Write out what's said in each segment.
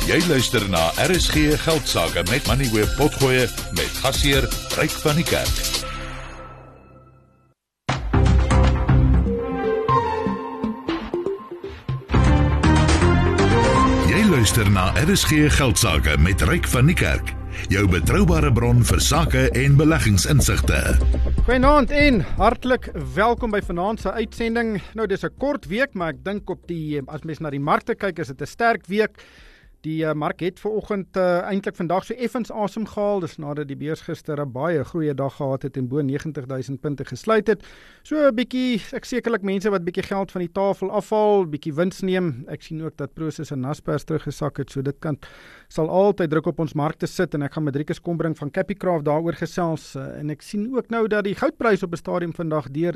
Jy luister na RSG Geldsaake met Moneyweb Potgoe met gasheer Ryk van die Kerk. Jy luister na RSG Geldsaake met Ryk van die Kerk. Jou betroubare bron vir sake en beleggingsinsigte. Goeienaand en hartlik welkom by vanaand se uitsending. Nou dis 'n kort week, maar ek dink as mens na die markte kyk, is dit 'n sterk week. Die mark het vanoggend eintlik vandag so effens asem gehaal, dis nadat die beurs gister 'n baie goeie dag gehad het en bo 90.000 punte gesluit het. So 'n bietjie, ek sekerlik mense wat bietjie geld van die tafel afhaal, bietjie wins neem. Ek sien ook dat Prosus en Naspers teruggesak het, so dit sal altyd druk op ons markte sit en ek gaan met Rikus Kombrink van Capicraft daaroor gesels. En ek sien ook nou dat die goudprys op 'n stadium vandag deur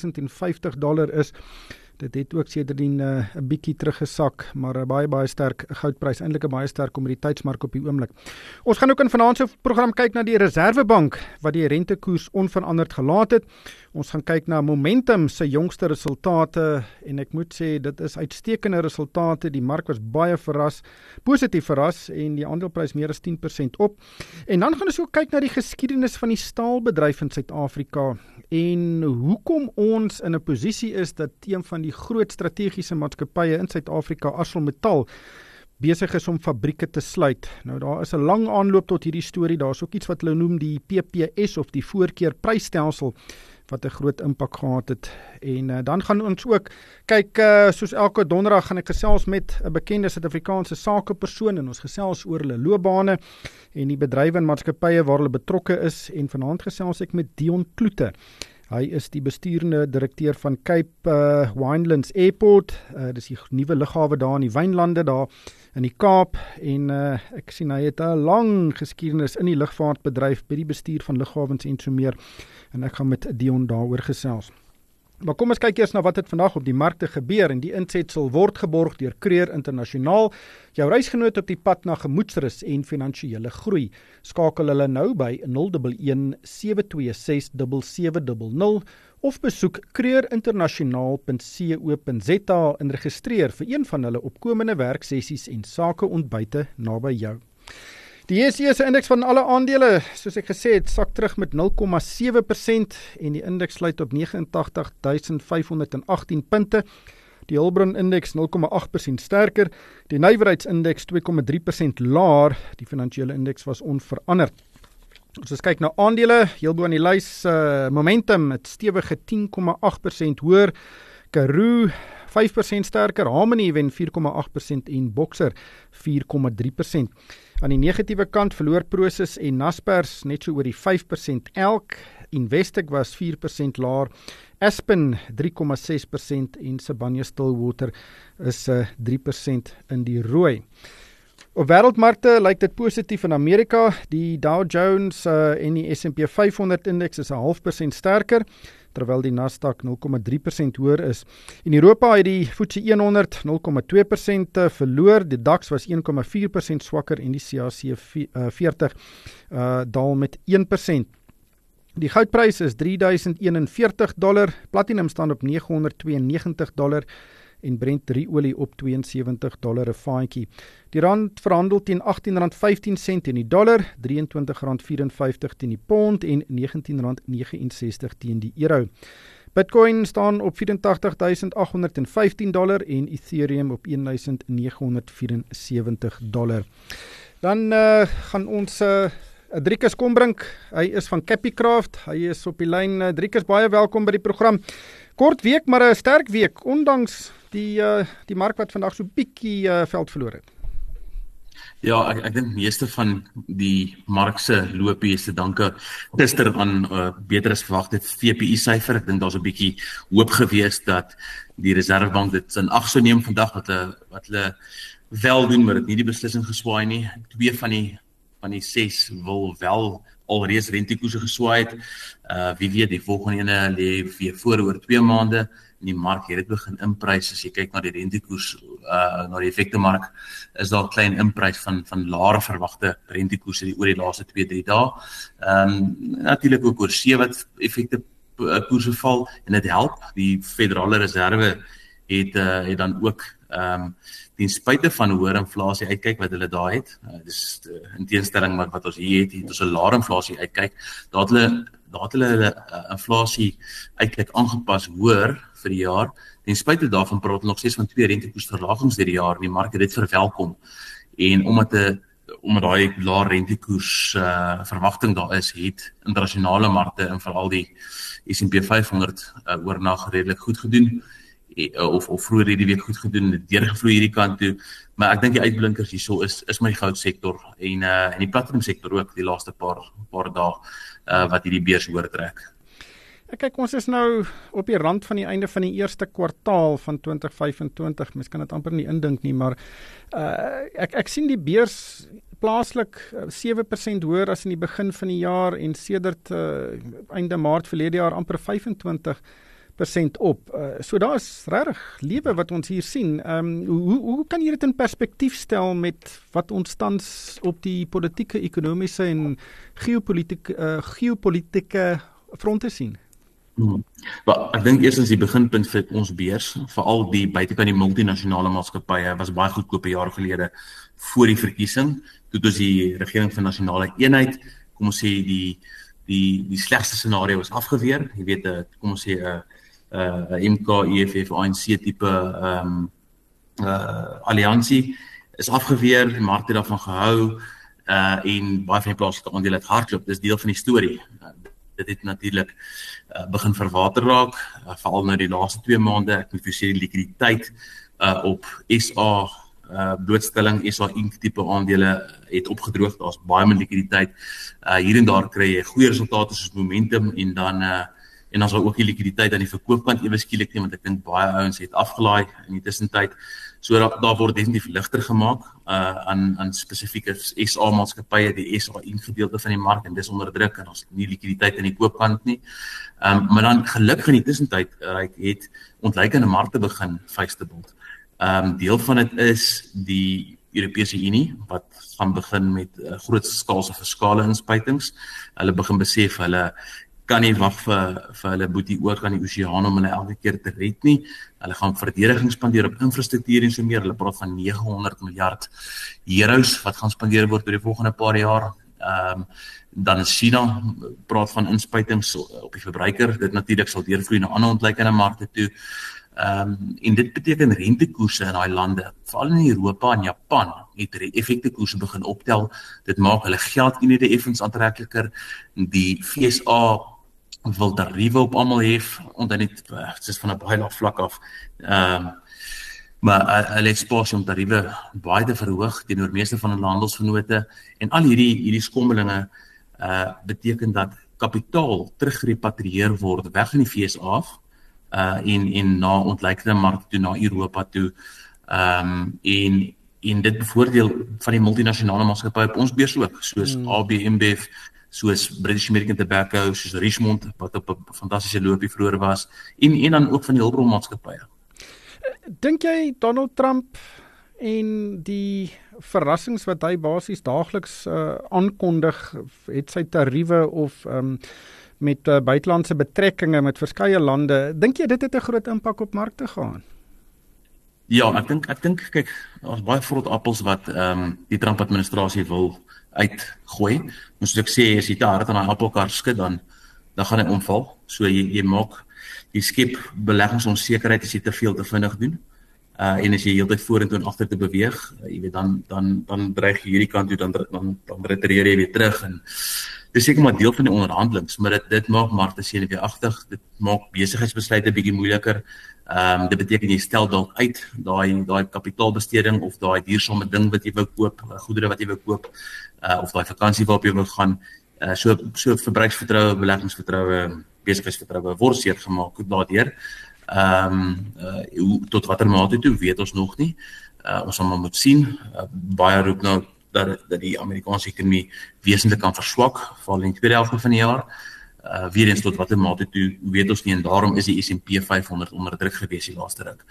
$3,050 is. Dit het ook sedertdien 'n bietjie teruggesak, maar 'n baie sterk goudprys, eintlik 'n baie sterk kommoditeitsmark op die oomblik. Ons gaan ook in vanaand se program kyk na die Reserwebank wat die rentekoers onveranderd gelaat het. Ons gaan kyk na Momentum se jongste resultate en ek moet sê dit is uitstekende resultate. Die mark was baie positief verras en die aandeleprys meer as 10% op. En dan gaan ons ook kyk na die geskiedenis van die staalbedryf in Suid-Afrika en hoekom ons in 'n posisie is dat een van die groot strategiese maatskappye in Suid-Afrika, ArcelorMittal, besig is om fabrieke te sluit. Nou daar is 'n lang aanloop tot hierdie storie. Daar is ook iets wat hulle noem die PPS of die voorkeurprysstelsel wat 'n groot impak gehad het. En dan gaan ons ook kyk, soos elke donderdag gaan ek gesels met 'n bekende Suid-Afrikaanse sakepersoon en ons gesels oor hulle loopbane en die bedrywe en maatskappye waar hulle betrokke is. En vanaand gesels ek met Dion Kloete. Hy is die besturende direkteur van Cape Winelands Airport. Dis die nuwe lughawe daar in die Wynlande daar in die Kaap en ek sien hy het 'n lang geskiedenis in die lugvaartbedryf by die bestuur van lughawens en so meer. En ek gaan met Dion daaroor gesels. Maar kom ons kyk eers na wat het vandag op die markte gebeur en die insetsel word geborg deur Creer Internasionaal. Jou reisgenoot op die pad na gemoedsrus en finansiële groei. Skakel hulle nou by 011 726 7700 of besoek creerinternasionaal.co.za en registreer vir een van hulle opkomende werksessies en sakeontbyte naby jou. Die JSE se indeks van alle aandele, soos ek gesê het, sak terug met 0,7% en die indeks sluit op 89.518 punte. Die Hulbron indeks 0,8% sterker, die nywerheidsindeks 2,3% laer, die finansiële indeks was onveranderd. Ons kyk na aandele, heel bo aan die lys, Momentum het stewige 10,8% hoër, Karoo 5% sterker, Harmony wen 4,8% en Boxer 4,3%. Aan die negatiewe kant verloor Prosus en Naspers net so oor die 5% elk. Investec was 4% laer, Aspen 3,6% en Sibanye-Stillwater is 3% in die rooi. Op wêreldmarkte lyk dit positief in Amerika. Die Dow Jones en die S&P 500 indeks is 0,5% sterker, terwyl die Nasdaq 0,3% hoër is. In Europa het die FTSE 100 0,2% verloor, die DAX was 1,4% swakker en die CAC 40 daal met 1%. Die goudprys is $3,041, platinum staan op $992 en Brent olie op $72 'n vaatjie. Die rand verhandel teen R18.15 teen die dollar, R23.54 teen die pond en R19.69 teen die euro. Bitcoin staan op $84,815 en Ethereum op $1,974. Dan gaan ons Rikus Kombrink, hy is van Capicraft, hy is op die lyn. Rikus, baie welkom by die program. Kort week, maar 'n sterk week, ondanks die mark wat vandag so bietjie veld verloor het. Ja, ek dink meeste van die mark se loopie is te danke gister aan beter as verwagte VPI-syfer. Ek dink daar's 'n bietjie hoop gewees dat die Reserwebank dit in ag sou neem vandag wat hulle wel doen, maar dit nie die beslissing geswaai nie. Twee van die 6 wil wel alreeds rentekoerse geswaai het. Wie weet, die volgende ene lê weer voor oor 2 maande en die mark het dit begin inprys. As jy kyk na die rentekoers, na die effektemark, is daar 'n klein inprys van laer verwagte rentekoerse oor die laaste 2-3 dae. Natuurlik ook oor see wat effekte koerse val en dit help. Die Federale Reserve het dan ook Ten spyte van hoër inflasie uitkyk wat hulle daar het, dis in teenstelling met wat ons hier het ons 'n laer inflasie uitkyk, daar het hulle inflasie uitkyk aangepas hoër vir die jaar. Ten spyte daarvan praat hulle nog steeds van 2 rentekoersverlagings deur die jaar en die mark het dit verwelkom. En omdat daai laer rentekoers verwagting daar is, het internasionale markte en veral die S&P 500 oornag redelik goed gedoen. Of vroeër hierdie week goed gedoen, het deurgevloei hierdie kant toe, maar ek dink die uitblinkers hierso is my goudsektor en die platinum sektor ook die laaste paar dae wat hierdie beurs oortrek. Kyk, ons is nou op die rand van die einde van die eerste kwartaal van 2025, mens kan dit amper nie indink nie, maar ek sien die beurs plaaslik 7% hoër as in die begin van die jaar en sedert einde Maart verlede jaar amper 25% op. So daar is regtig lewe wat ons hier sien. Hoe kan jy dit in perspektief stel met wat ons tans op die politieke, ekonomiese en geopolitiese fronte sien? Ek dink eerstens die beginpunt vir ons beurs, veral die buitekant die multinasjonale maatskappye, was baie goedkoop 'n jaar gelede voor die verkiesing, toe ons die regering van nasionale eenheid, kom ons sê die slegste scenario is afgeweer. Jy weet, kom ons sê MK, EFF, ANC tipe alliansie is afgeweer, die mark het daarvan gehou en baie van die plaaslike aandele het hardloop. Dis deel van die storie. Dit het natuurlik begin verwater raak, veral nou die laaste 2 maande. Ek moet vir sê die likwiditeit op SA blootstelling, SA Inc tipe aandele het opgedroog. Daar's baie min likwiditeit. Hier en daar kry jy goeie resultate soos Momentum en dan is daar ook die likwiditeit aan die verkoopkant ewe skielik nie, want ek dink baie ouens het afgelaai in die tussentyd. So daar word definitief ligter gemaak aan spesifieke SA maatskappye, die SA gedeelte van die mark, en dis onder druk en ons nie likwiditeit in die koopkant nie. Maar dan gelukkig in die tussentyd het ontleikende markte begin vuistebond. Deel van dit is die Europese Unie wat gaan begin met grootskaalse fiskale inspuitings. Hulle begin besef hulle kan nie wag vir hulle boetie oor aan die oseaan om hulle elke keer te red nie. Hulle gaan verdediging spandeer op infrastruktuur en so meer. Hulle praat van 900 miljard euros wat gaan spandeer word oor die volgende paar jaar. Dan is China praat van inspuitings op die verbruiker. Dit natuurlik sal deurvloei na ander ontleikende markte toe. En dit beteken rentekoerse in daai lande, veral in Europa en Japan, het effektekoerse begin optel. Dit maak hulle geldeenhede effens aantrekliker. Die FSA wil tariewe op almal hef, omdat dit is van 'n baie laag vlak af. Maar hulle het spasie om tariewe baie te verhoog teenoor meeste van hulle handelsvennote. En al hierdie skommelinge beteken dat kapitaal teruggerepatrieer word weg van die FSA af en na ontleikende markte toe, na Europa toe. En dit bevoordeel van die multinasjonale maatskappye op ons beurs ook, soos AB InBev, soos British American Tobacco, soos Richemont, wat op 'n fantastiese loopie vroeër was, en dan ook van die hulpbronmaatskappye. Dink jy Donald Trump en die verrassings wat hy basies daagliks aankondig, het sy tariewe of met buitelandse betrekkinge met verskeie lande, dink jy dit het 'n groot impak op markte gehad? Ja, ek dink kyk, daar's baie vrot appels wat die Trump administrasie wil uitgooi. Maar soos ek sê, as jy te hard aan 'n appelkar skud, dan gaan hy omval. So jy skep beleggingsonsekerheid as jy te veel te vinnig doen. En as jy heeltyd vorentoe en agter te beweeg, jy weet dan dreig jy hierdie kant toe, dan retireer jy weer terug. En dis seker maar deel van die onderhandelings, maar dit maak markte senuweeagtig, dit maak besigheidsbesluite bietjie moeiliker. Dit beteken jy stel dalk uit daai kapitaalbesteding of daai duursame ding wat jy wou koop, goedere wat jy wou koop, of daai vakansie waarop jy wou gaan. So verbruiksvertroue, beleggingsvertroue, besigheidsvertroue word seer gemaak daardeur. Tot watter mate toe weet ons nog nie. Ons sal maar moet sien. Baie roep nou dat die Amerikaanse ekonomie wesentlik kan verswak, veral in die tweede helfte van die jaar. Weer eens tot watter mate toe weet ons nie, en daarom is die S&P 500 onder druk gewees die laaste ruk.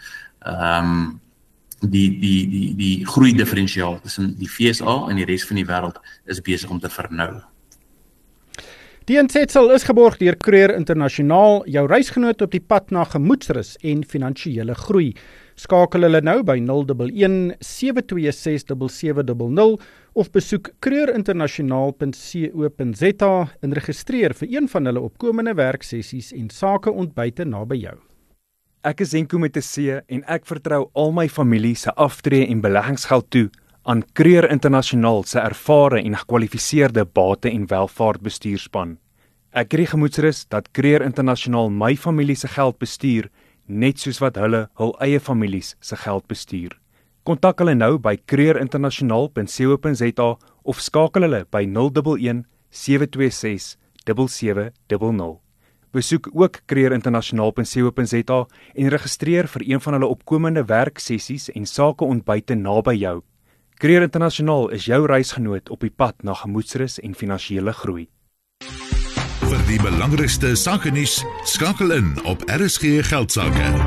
Die groei differentiaal tussen die FSA en die res van die wêreld is besig om te vernou. Die insetsel is geborg deur Creer Internasionaal, jou reisgenoot op die pad na gemoedsrus en finansiële groei. Skakel hulle nou by 011 726 7700 of besoek kreurinternasionaal.co.za en registreer vir een van hulle opkomende werksessies en sakeontbyte naby jou. Ek is Zenko met 'n C en ek vertrou al my familie se aftree en beleggingsgeld toe aan Kreur Internasionaal se ervare en gekwalifiseerde bate- en welvaartbestuurspan. Ek kry gemoedsrus dat Kreur Internasionaal my familie se geld bestuur, net soos wat hulle hul eie families se geld bestuur. Kontak hulle nou by kreurinternasionaal.co.za of skakel hulle by 011 726 7700. Besoek ook kreurinternasionaal.co.za en registreer vir een van hulle opkomende werksessies en sakeontbyte naby jou. Kreur Internasionaal is jou reisgenoot op die pad na gemoedsrus en finansiële groei. Vir die belangrikste sakenuus, skakel in op RSG Geldsaake.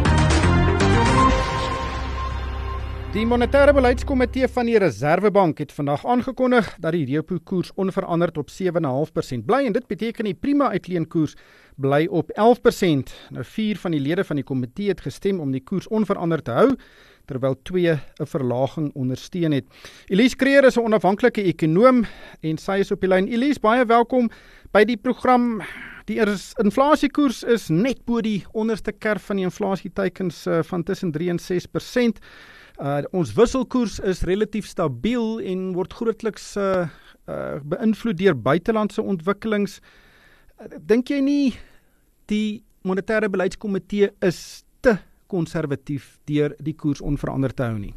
Die Monetêre Beleidskomitee van die Reserwebank het vandag aangekondig dat die repo-koers onveranderd op 7,5% bly en dit beteken die prima uitleenkoers bly op 11%. Nou 4 van die lede van die komitee het gestem om die koers onveranderd te hou, terwyl 2 'n verlaging ondersteun het. Elise Kreer is 'n onafhanklike ekonoom en sy is op die lyn. Elise, baie welkom by die program. Die inflasiekoers is net bo die onderste kerf van die inflasieteikens van tussen 3 en 6%. Ons wisselkoers is relatief stabiel en word grootliks beïnvloed deur buitelandse ontwikkelings. Dink jy nie die Monetêre Beleidskomitee is te konservatief deur die koers onveranderd te hou nie?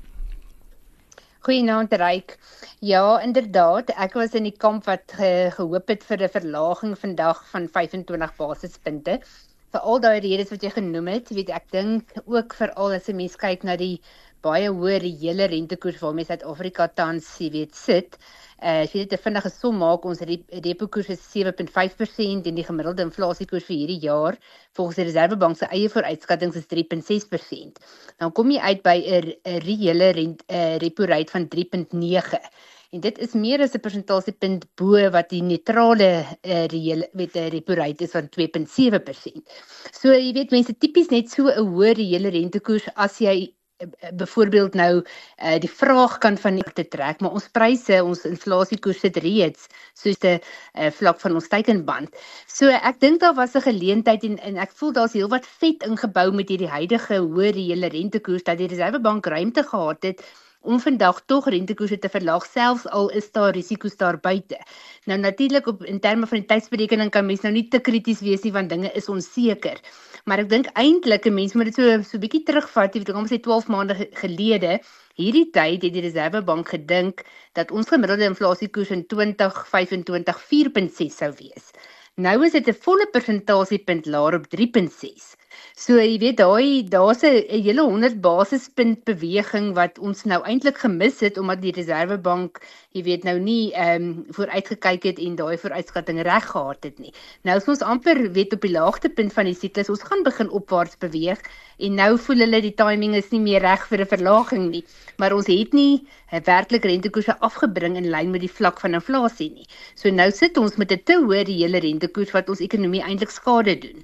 Goeienaand Ryk. Ja, inderdaad, ek was in die kamp wat gehoop het vir 'n verlaging vandag van 25 basispunte. Vir al daai redes wat jy genoem het, ek dink ook veral as 'n mens kyk na die baie hoë reële rentekoers waarmee Suid-Afrika tans sit. As jy dit 'n vinnige som maak, ons repo-koers is 7,5% en die gemiddelde inflasiekoers vir hierdie jaar volgens die Reserwebank se eie vooruitskattings is 3,6%. Dan kom jy uit by 'n reële repo-rate van 3,9%. En dit is meer as 'n persentasiepunt bo wat die neutrale reële repo-rate is van 2,7%. So jy weet mense tipies net so 'n hoë reële rentekoers as jy byvoorbeeld nou die vraagkant van die te trek, maar ons pryse, ons inflasiekoers sit reeds soos 'n vlak van ons teikenband. So ek dink daar was 'n geleentheid en ek voel daar's heelwat vet ingebou met hierdie huidige hoë reële rentekoers dat die Reserwebank ruimte gehad het om vandag tog rentekoerse te verlaag, selfs al is daar risiko's daar buite. Nou natuurlik in terme van die tydsberekening kan mens nou nie te krities wees nie want dinge is onseker. Maar ek dink eintlik 'n mens moet dit so bietjie terugvat, ek kom sê 12 maande gelede, hierdie tyd het die Reserwebank gedink dat ons gemiddelde inflasiekoers in 2025 4,6 sou wees. Nou is dit 'n volle persentasiepunt laer op 3,6. So jy weet daar's 'n hele 100 basispunt beweging wat ons nou eintlik gemis het omdat die Reserwebank, jy weet nou nie vooruitgekyk het en daai vooruitskatting reg gehad het nie. Nou is ons amper weet op die laagtepunt van die siklus, ons gaan begin opwaarts beweeg en nou voel hulle die timing is nie meer reg vir 'n verlaging nie, maar ons het nie werklik rentekoerse afgebring in lyn met die vlak van inflasie nie. So nou sit ons met 'n te hoë reële rentekoers wat ons ekonomie eintlik skade doen.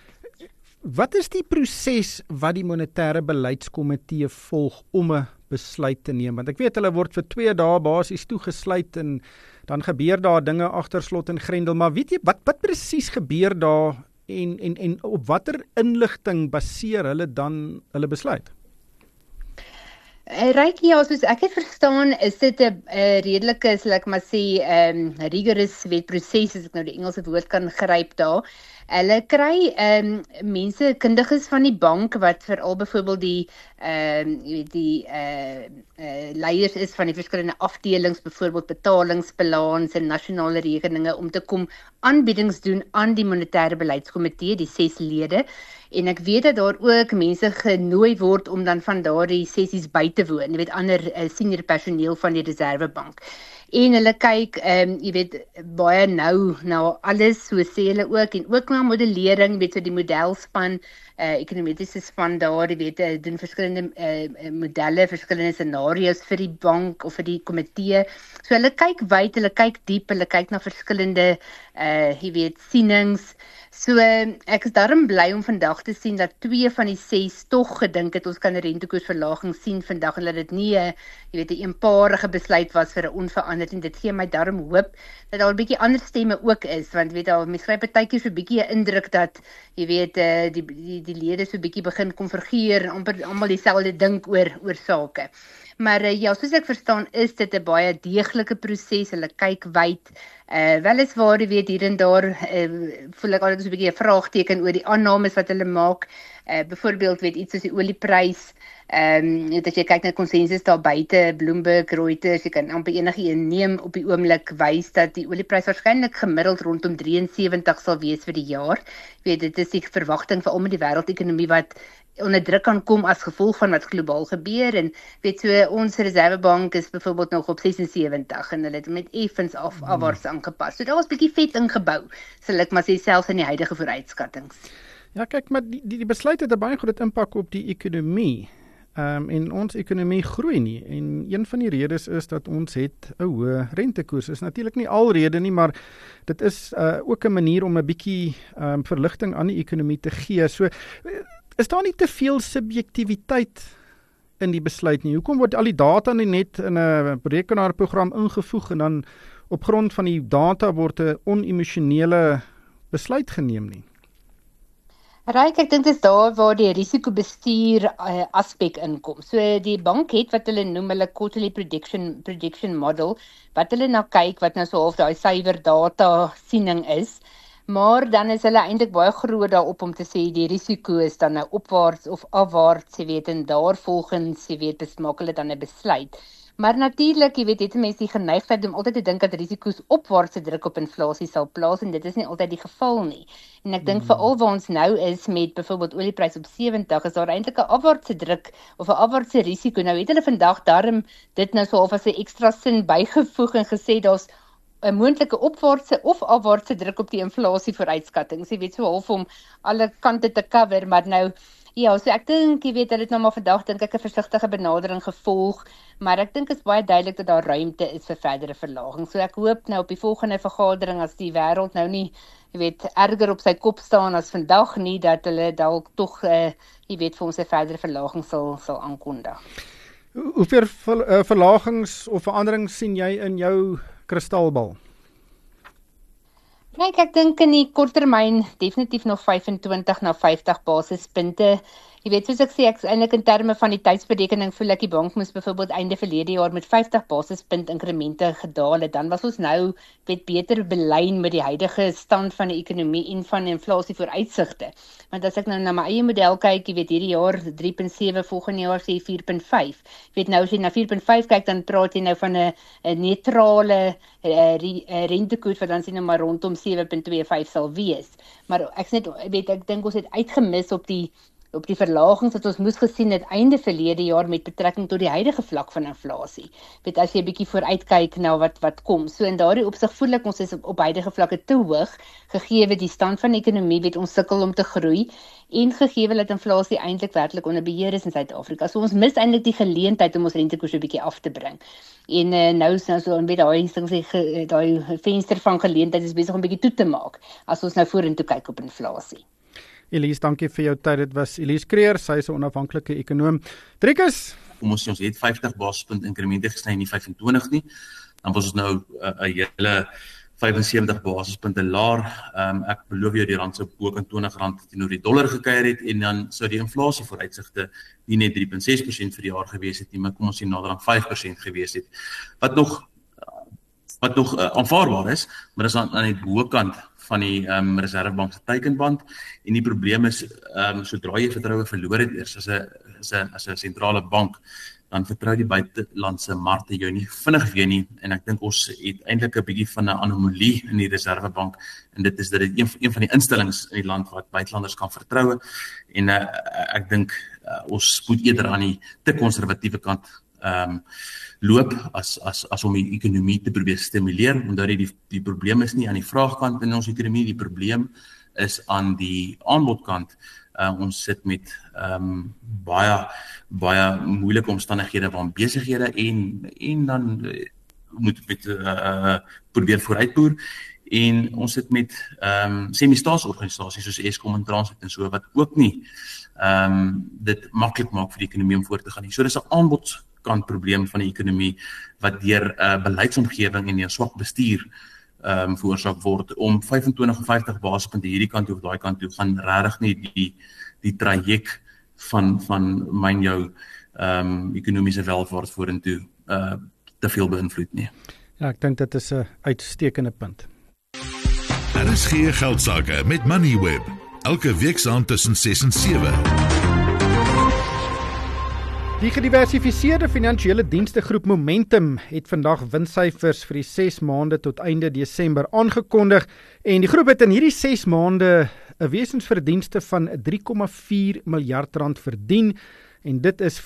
Wat is die proses wat die Monetêre Beleidskomitee volg om 'n besluit te neem? Want ek weet hulle word vir 2 dae basies toegesluit en dan gebeur daar dinge agter slot en grendel, maar weet jy wat presies gebeur daar en op watter inligting baseer hulle dan hulle besluit? Ryk, ja, soos ek het verstaan, is dit 'n redelike, sal ek maar sê, rigorous wetproses, as ek nou die Engelse woord kan gryp daar. Hulle kry mense, kundiges van die bank wat veral byvoorbeeld die leiers is van die verskillende afdelings, byvoorbeeld betalingsbalans en nasionale rekeninge, om te kom aanbiedings doen aan die Monetêre Beleidskomitee, die 6 lede. En ek weet dat daar ook mense genooi word om dan van daardie sessies by te woon, jy weet ander senior personeel van die Reserwebank. En hulle kyk, jy weet, baie nou na alles, so sê hulle ook, en ook na modellering, weet so die modelspan, ekonometriese span daar, jy weet, doen verskillende modelle, verskillende scenario's vir die bank of vir die komitee. So hulle kyk wyd, hulle kyk diep, hulle kyk na verskillende, jy weet, sienings. So ek is daarom bly om vandag te sien dat 2 van die 6 tog gedink het ons kan 'n rentekoersverlaging sien vandag en dat dit nie 'n eenparige besluit was vir 'n onveranderd en dit gee my daarom hoop dat daar 'n bietjie ander stemme ook is, want weet al mense kry partykeer so 'n bietjie 'n indruk dat jy weet die lede so 'n bietjie begin konvergeer en amper almal dieselfde dink oor sake. Maar ja, soos ek verstaan is dit 'n baie deeglike proses. Hulle kyk wyd. Weliswaar jy weet hier en daar voel ek altyd so 'n bietjie 'n vraagteken oor die aannames wat hulle maak. Byvoorbeeld weet iets soos die olieprys. As jy kyk na konsensus daar buite, Bloomberg, Reuters, jy kan amper enigiets neem op die oomblik wys dat die olieprys waarskynlik gemiddeld rondom 73 sal wees vir die jaar. Weet dit is die verwagting vir almal die wêreldekonomie wat onder druk kan kom as gevolg van wat globaal gebeur en weet so ons Reservebank is byvoorbeeld nog op 76 en hulle het met effens afwaarts aangepas. So daar was 'n bietjie vet ingebou, sal ek maar sê selfs in die huidige vooruitskattings. Ja, kyk, maar die besluit het 'n baie groot impak op die ekonomie. En ons ekonomie groei nie en een van die redes is dat ons het 'n hoë rentekoers. Is natuurlik nie alrede nie, maar dit is ook 'n manier om 'n bietjie verligting aan die ekonomie te gee. So is daar nie te veel subjektiwiteit in die besluit nie? Hoekom word al die data nie net in 'n rekenaarprogram ingevoeg en dan op grond van die data word 'n onemosionele besluit geneem nie? Ryk, ek dink dit is daar waar die risikobestuur aspek inkom. So die bank het wat hulle noem hulle quarterly prediction model, wat hulle na kyk wat nou so half daai syfer data siening is. Maar dan is hulle eintlik baie groot daarop om te sê die risiko is dan nou opwaarts of afwaarts, jy weet, en daarvolgens, jy weet, besmaak hulle dan 'n besluit. Maar natuurlik, jy weet, het mense die geneigtheid om altyd te dink dat risiko's opwaartse druk op inflasie sal plaas en dit is nie altyd die geval nie. En ek dink veral waar ons nou is met byvoorbeeld oliepryse op 70, is daar eintlik 'n afwaartse druk of 'n afwaartse risiko. Nou het hulle vandag daarom dit nou so half as 'n ekstra sin bygevoeg en gesê daar's 'n moontlike opwaartse of afwaartse druk op die inflasie vooruitskattings. Jy weet so half om alle kante te cover, maar nou ja, so ek dink jy weet hulle het nou maar vandag dink ek 'n versigtige benadering gevolg, maar ek dink is baie duidelik dat daar ruimte is vir verdere verlaging. So ek hoop nou op die volgende vergadering as die wêreld nou nie jy weet erger op sy kop staan as vandag nie, dat hulle dalk tog jy weet vir ons 'n verdere verlaging sal aankondig. Hoeveel verlagings of veranderings sien jy in jou kristalbal? Ek dink in die korttermyn definitief nog 25 na 50 basispunte. Jy weet, soos ek sê, ek is eintlik in terme van die tydsberekening voel ek die bank moes byvoorbeeld einde verlede jaar met 50 basispunt inkremente gedaal het. Dan was ons nou beter belyn met die huidige stand van die ekonomie en van inflasie vooruitsigte. Want as ek nou na my eie model kyk, jy weet hierdie jaar 3.7, volgende jaar sê 4.5. Jy weet nou as jy na 4.5 kyk, dan praat jy nou van 'n neutrale rentekoers wat dan sien nou maar rondom 7.25 sal wees. Maar ek dink ons het uitgemis op die verlagings wat ons moes gesien het einde verlede jaar met betrekking tot die huidige vlak van inflasie. Weet as jy 'n bietjie vooruitkyk na wat kom. So in daardie opsig voel ek ons is op huidige vlakke te hoog gegee die stand van die ekonomie weet ons sukkel om te groei en gegee dat inflasie eintlik werklik onder beheer is in Suid-Afrika. So ons mis eintlik die geleentheid om ons rentekoers 'n bietjie af te bring. En nou so met daai venster van geleentheid is besig om 'n bietjie toe te maak as ons nou vorentoe kyk op inflasie. Elise, dankie vir jou tyd. Dit was Elise Creer, sy is 'n onafhanklike ekonoom. Driekus, kom ons sê ons het 50 basispunt inkremente gesny nie 25 nie. Dan was ons nou 'n hele 75 basispunte laer. Ek beloof jou die rand sou bo kan R20 teenoor die dollar gekuier het en dan sou die inflasie vooruitsigte nie net 3.6% vir die jaar gewees het nie, maar kom ons sê nader aan 5% gewees het. Wat nog aanvaarbaar is, maar dis aan die bokant van die Reservebank se teikenband en die probleem is sodra jy vertroue verloor het eers as 'n sentrale bank, dan vertrou die buitelandse markte jou nie vinnig weer nie en ek dink ons het eintlik 'n bietjie van 'n anomalie in die Reservebank en dit is dat dit een van die instellings in die land wat buitelanders kan vertroue en ek dink ons moet eerder aan die te konservatiewe kant loop as om die ekonomie te probeer stimuleer, omdat die probleem is nie aan die vraagkant in ons ekonomie, die probleem is aan die aanbodkant. Ons sit met baie moeilike omstandighede van besighede en dan moet met probeer vooruitboer. En ons sit met semi-staatsorganisasies soos Eskom en Transnet en so wat ook nie dit maklik maak vir die ekonomie om voort te gaan nie. So dis 'n aanbodskant probleem van die ekonomie wat deur beleidsomgewing en 'n swak bestuur veroorsaak word. Om 25 of 50 basispunte hierdie kant toe of daai kant toe gaan regtig nie die traject van myn jou ekonomiese welvaart vorentoe te veel beïnvloed nie. Ja, ek dink dit is 'n uitstekende punt. Daar is geen geldsaake met Moneyweb. Elke week saand tussen 6 en 7. Die gediversifiseerde finansiële dienstegroep Momentum het vandag winssyfers vir die 6 maande tot einde Desember aangekondig en die groep het in hierdie 6 maande 'n wesensverdienste van R3,4 miljard verdien en dit is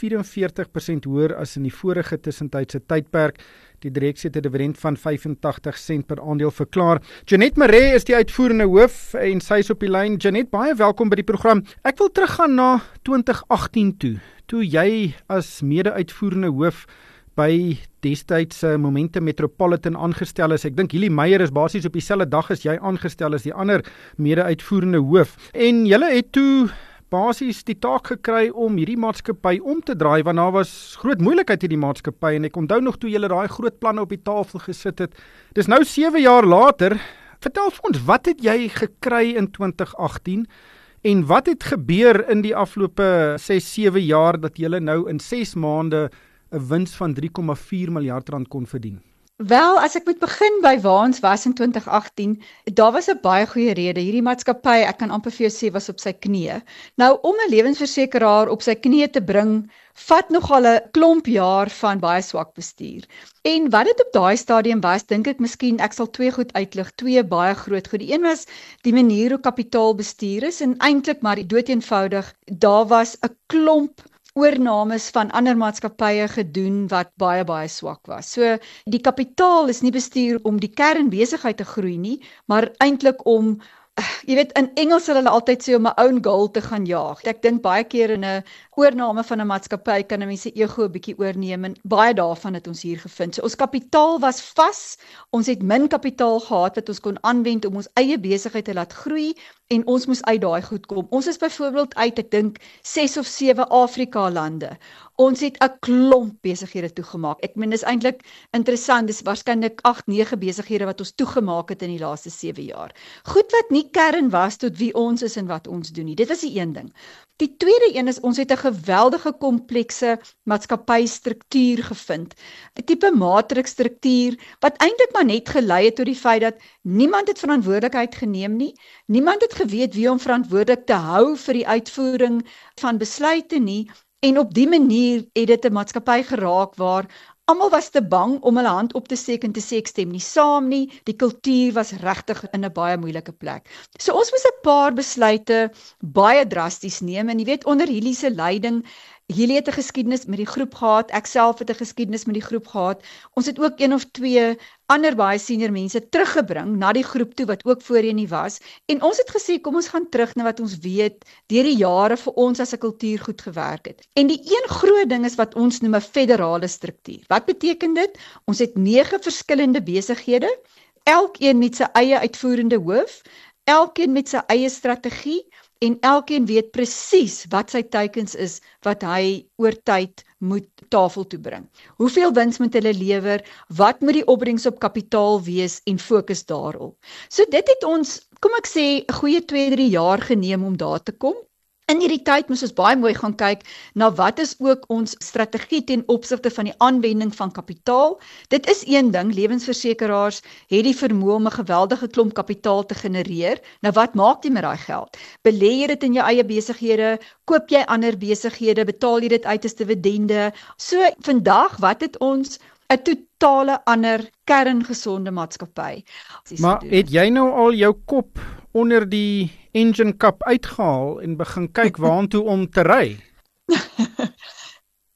44% hoër as in die vorige tussentydse tydperk. Die direksie het 'n dividend van 85 sent per aandeel verklaar. Jeanette Maree is die uitvoerende hoof en sy is op die lyn. Jeanette, baie welkom by die program. Ek wil teruggaan na 2018 toe jy as mede-uitvoerende hoof by destyds Momentum Metropolitan aangestel is. Ek dink Hillie Meyer is basies op dieselfde dag as jy aangestel is, die ander mede-uitvoerende hoof. En julle het toe basies die taak gekry om hierdie maatskappy om te draai, want daar was groot moeilikheid in die maatskappy en ek onthou nog toe julle daai groot planne op die tafel gesit het. Dis nou 7 jaar later. Vertel vir ons, wat het jy gekry in 2018 en wat het gebeur in die afgelope 6-7 jaar dat julle nou in 6 maande 'n wins van 3,4 miljard rand kon verdien? Wel, as ek moet begin by waar ons was in 2018, daar was 'n baie goeie rede. Hierdie maatskappy, ek kan amper vir jou sê, was op sy knieë. Nou, om 'n lewensversekeraar op sy knieë te bring, vat nogal 'n klomp jaar van baie swak bestuur. En wat dit op daai stadium was, dink ek miskien, ek sal 2 goed uitlig, 2 baie groot goed. Die een was die manier hoe kapitaal bestuur is en eintlik maar doeteenvoudig, daar was 'n klomp oornames van ander maatskappye gedoen wat baie swak was. So die kapitaal is nie bestuur om die kernbesigheid te groei nie, maar eintlik om, jy weet, in Engels sal hulle altyd sê om 'n own goal te gaan jaag. Ek dink baie keer in 'n oorname van 'n maatskappy kan 'n mens se ego 'n bietjie oorneem en baie daarvan het ons hier gevind. So ons kapitaal was vas, ons het min kapitaal gehad wat ons kon aanwend om ons eie besigheid te laat groei en ons moes uit daai goed kom. Ons is byvoorbeeld uit, ek dink 6 of 7 Afrika lande. Ons het 'n klomp besighede toegemaak. Ek meen dis eintlik interessant, dis waarskynlik 8-9 besighede wat ons toegemaak het in die laaste 7 jaar. Goed wat nie kern was tot wie ons is en wat ons doen nie. Dit was die een ding. Die tweede een is, ons het 'n geweldige komplekse maatskappystruktuur gevind. 'n Tipe matrixstruktuur wat eintlik maar net gelei het tot die feit dat niemand het verantwoordelikheid geneem nie. Niemand het geweet wie om verantwoordelik te hou vir die uitvoering van besluite nie. En op die manier het dit 'n maatskappy geraak waar almal was te bang om hulle hand op te steek en te sê ek stem nie saam nie. Die kultuur was regtig in 'n baie moeilike plek. So ons moes 'n paar besluite baie drasties neem en jy weet onder Hillie se leiding, Hillie het 'n geskiedenis met die groep gehad, ek self het 'n geskiedenis met die groep gehad. Ons het ook 1 of 2 ander baie senior mense teruggebring na die groep toe wat ook voorheen nie was en ons het gesê kom ons gaan terug na wat ons weet deur die jare vir ons as 'n kultuur goed gewerk het. En die een groot ding is wat ons noem 'n federale struktuur. Wat beteken dit? Ons het 9 verskillende besighede, elkeen met sy eie uitvoerende hoof, elkeen met sy eie strategie en elkeen weet presies wat sy teikens is wat hy oor tyd moet tafel toe bring. Hoeveel wins moet hulle lewer? Wat moet die opbrengs op kapitaal wees en fokus daarop? So dit het ons, kom ek sê, 'n goeie 2-3 jaar geneem om daar te kom. In hierdie tyd moes ons baie mooi gaan kyk na wat is ook ons strategie ten opsigte van die aanwending van kapitaal. Dit is een ding, lewensversekeraars het die vermoë om 'n geweldige klomp kapitaal te genereer. Nou wat maak jy met daai geld? Belê jy dit in jou eie besighede? Koop jy ander besighede? Betaal jy dit uit as dividende? So vandag, wat het ons? 'n totale ander kerngesonde maatskappy. Maar het jy nou al jou kop onder die engine kap uitgehaal en begin kyk waantoe om te ry?